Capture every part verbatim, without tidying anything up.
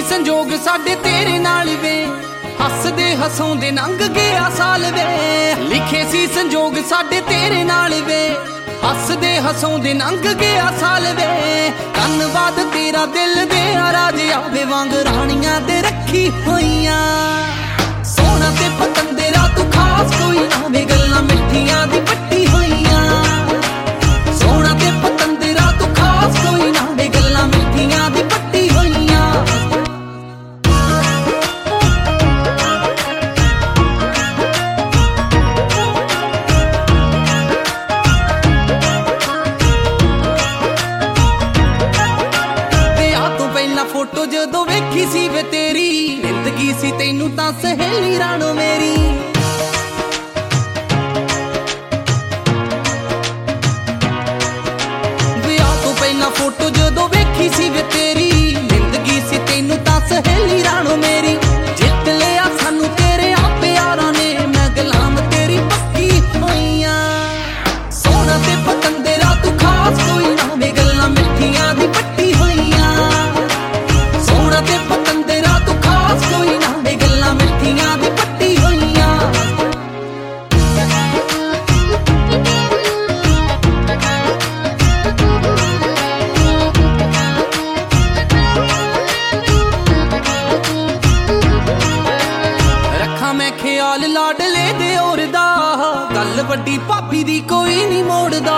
ਸੰਜੋਗ ਸਾਡੇ ਤੇਰੇ ਨਾਲ ਵੇ, ਹੱਸਦੇ ਹਸਾਉਂਦੇ ਲੰਘ ਗਿਆ ਸਾਲ ਵੇ। ਲਿਖੇ ਸੀ ਸੰਜੋਗ ਸਾਡੇ ਤੇਰੇ ਨਾਲ ਵੇ, ਹੱਸਦੇ ਹਸਾਉਂਦੇ ਲੰਘ ਗਿਆ ਸਾਲ ਵੇ। ਧੰਨਵਾਦ ਤੇਰਾ ਦਿਲ ਦੇ ਰਾਜ ਆਵੇ ਵਾਂਗ ਰਾਣੀਆਂ ਦੇ ਰੱਖੀ ਹੋਈਆਂ। ਸੋਹਣਾ ਤੇ ਪਤੰਦਰਾ ਤੂੰ ਖਾਸ ਕੋਈ ਨਾ ਵੇ, ਗੱਲਾਂ ਮਿੱਠੀਆਂ ਦੀ ਪੱਟੀ ਹੋਈਆਂ। ਸੋਹਣਾ ਤੇ ਪਤੰਦਰਾ ਤੂੰ ਖਾਸ ਕੋਈ ਨਾ ਵੇ, ਗੱਲਾਂ ਮਿੱਠੀਆਂ ਦੀ ਪੱਟੀ ਹੋਈਆਂ। ਫੋਟੋ ਜਦੋਂ ਵੇਖੀ ਸੀ ਵੇ ਤੇਰੀ, ਜ਼ਿੰਦਗੀ ਸੀ ਤੈਨੂੰ ਤਾਂ ਸਹੇਲੀ ਰਾਣੋ ਮੇਰੀ। ਵਿਆਹ ਤੋਂ ਪਹਿਲਾਂ ਫੋਟੋ ਜਦੋਂ ਵੇਖੀ ਸੀ ਵੇ ਤੇਰੀ, ਜ਼ਿੰਦਗੀ ਸੀ ਤੈਨੂੰ ਤਾਂ ਸਹੇਲੀ ਰਾਣੋ ਮੇਰੀ। ਜਿੱਤ ਲਿਆ ਸਾਨੂੰ ਤੇਰੇ ਆ ਪਿਆਰਾਂ ਨੇ, ਮੈਂ ਗੁਲਾਮ ਤੇਰੀ ਪੱਕੀ ਹੋਈਆਂ। ਸੋਹਣਾ ਤੇ ਪਤੰਦਰਾ ਤੂੰ ਖਾਸ ਕੋਈ ਨਾ ਵੇ, ਗੱਲਾਂ ਮਿੱਠੀਆਂ ਦੀ ਪੱਟੀ ਹੋਈਆਂ। ਤੇ ਪਤੰਦਰਾ ਤੂੰ ਖਾਸ ਕੋਈ ਨਾ ਵੇ, ਗੱਲਾਂ ਮਿੱਠੀਆਂ ਦੀ ਪੱਟੀ ਹੋਈਆਂ। ਰੱਖਾਂ ਮੈਂ ਖਿਆਲ ਲਾਡਲੇ ਦੇ ਔਰ ਦਾ, ਗੱਲ ਵੱਡੀ ਭਾਬੀ ਦੀ ਕੋਈ ਨਹੀਂ ਮੋੜਦਾ।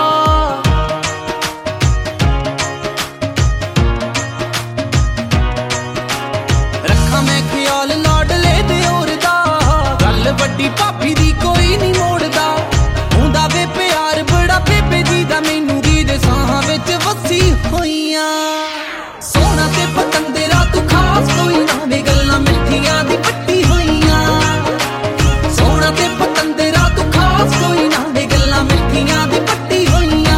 ਮੈਂ ਖਿਆਲ ਲਾਡਲੇ ਦੇ ਔਰ ਦਾ, ਗੱਲ ਵੱਡੀ ਭਾਬੀ ਦੀ ਕੋਈ ਨਹੀਂ ਮੋੜਦਾ। ਹੁੰਦਾ ਵੇ ਪਿਆਰ ਬੜਾ ਬੇਬੇ ਜੀ ਦਾ, ਮੈਨੂੰ ਦੀ ਦੇ ਸਾਹਾਂ ਵਿੱਚ ਵਸੀ ਹੋਈਆਂ। ਸੋਹਣਾ ਤੇ ਪਤੰਦਰਾ ਤੂੰ ਖਾਸ ਕੋਈ ਨਾ ਵੇ, ਗੱਲਾਂ ਮਿੱਠੀਆਂ ਦੀ ਪੱਟੀ ਹੋਈਆਂ। ਸੋਹਣਾ ਤੇ ਪਤੰਦਰਾ ਤੂੰ ਖਾਸ ਕੋਈ ਨਾ ਵੇ, ਗੱਲਾਂ ਮਿੱਠੀਆਂ ਦੀ ਪੱਟੀ ਹੋਈਆਂ।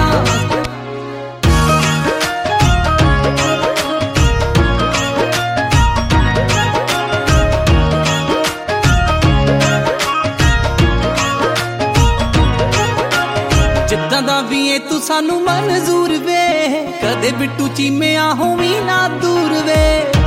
ਜਿੱਦਾਂ ਦਾ ਵੀ ਏ ਤੂੰ ਸਾਨੂੰ ਮਨਜ਼ੂਰ ਵੇ, ਕਦੇ ਬਿੱਟੂ ਚੀਮਿਆਂ ਹੋਵੀਂ ਨਾ ਦੂਰ ਵੇ।